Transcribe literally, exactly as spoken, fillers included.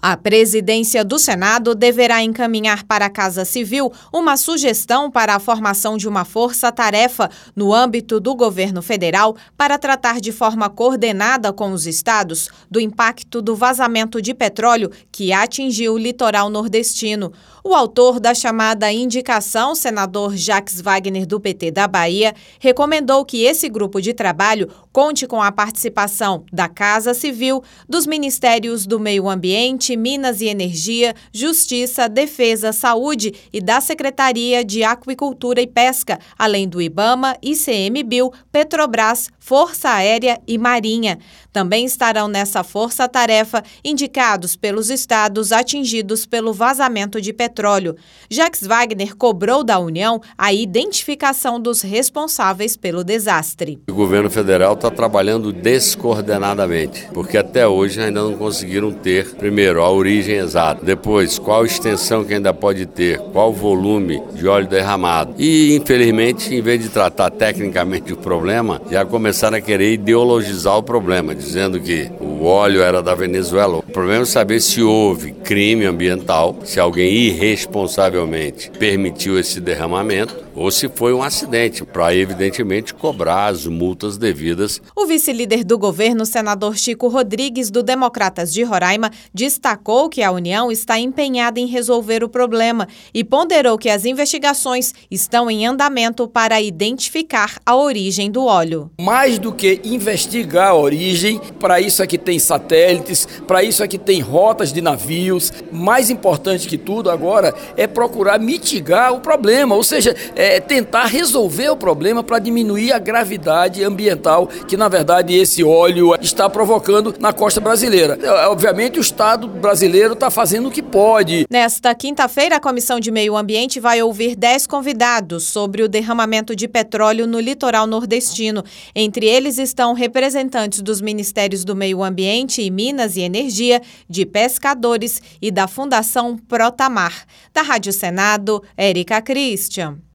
A presidência do Senado deverá encaminhar para a Casa Civil uma sugestão para a formação de uma força-tarefa no âmbito do governo federal para tratar de forma coordenada com os estados do impacto do vazamento de petróleo que atingiu o litoral nordestino. O autor da chamada indicação, senador Jacques Wagner, do P T da Bahia, recomendou que esse grupo de trabalho conte com a participação da Casa Civil, dos Ministérios do Meio Ambiente, Minas e Energia, Justiça, Defesa, Saúde e da Secretaria de Aquicultura e Pesca, além do IBAMA, ICMBio, Petrobras, Força Aérea e Marinha. Também estarão nessa força-tarefa indicados pelos estados atingidos pelo vazamento de petróleo. Jacques Wagner cobrou da União a identificação dos responsáveis pelo desastre. O governo federal está trabalhando descoordenadamente, porque até hoje ainda não conseguiram ter, primeiro, a origem exata, depois, qual extensão que ainda pode ter, qual volume de óleo derramado. E, infelizmente, em vez de tratar tecnicamente o problema, já começaram a querer ideologizar o problema, dizendo que o óleo era da Venezuela. O problema é saber se houve crime ambiental, se alguém irresponsavelmente permitiu esse derramamento, ou se foi um acidente, para evidentemente cobrar as multas devidas. O vice-líder do governo, senador Chico Rodrigues, do Democratas de Roraima, destacou que a União está empenhada em resolver o problema e ponderou que as investigações estão em andamento para identificar a origem do óleo. Mais do que investigar a origem, para isso aqui tem satélites, para isso aqui tem rotas de navios. Mais importante que tudo agora é procurar mitigar o problema, ou seja, é É tentar resolver o problema para diminuir a gravidade ambiental que, na verdade, esse óleo está provocando na costa brasileira. Obviamente, o Estado brasileiro está fazendo o que pode. Nesta quinta-feira, a Comissão de Meio Ambiente vai ouvir dez convidados sobre o derramamento de petróleo no litoral nordestino. Entre eles estão representantes dos Ministérios do Meio Ambiente e Minas e Energia, de pescadores e da Fundação Protamar. Da Rádio Senado, Érica Christian.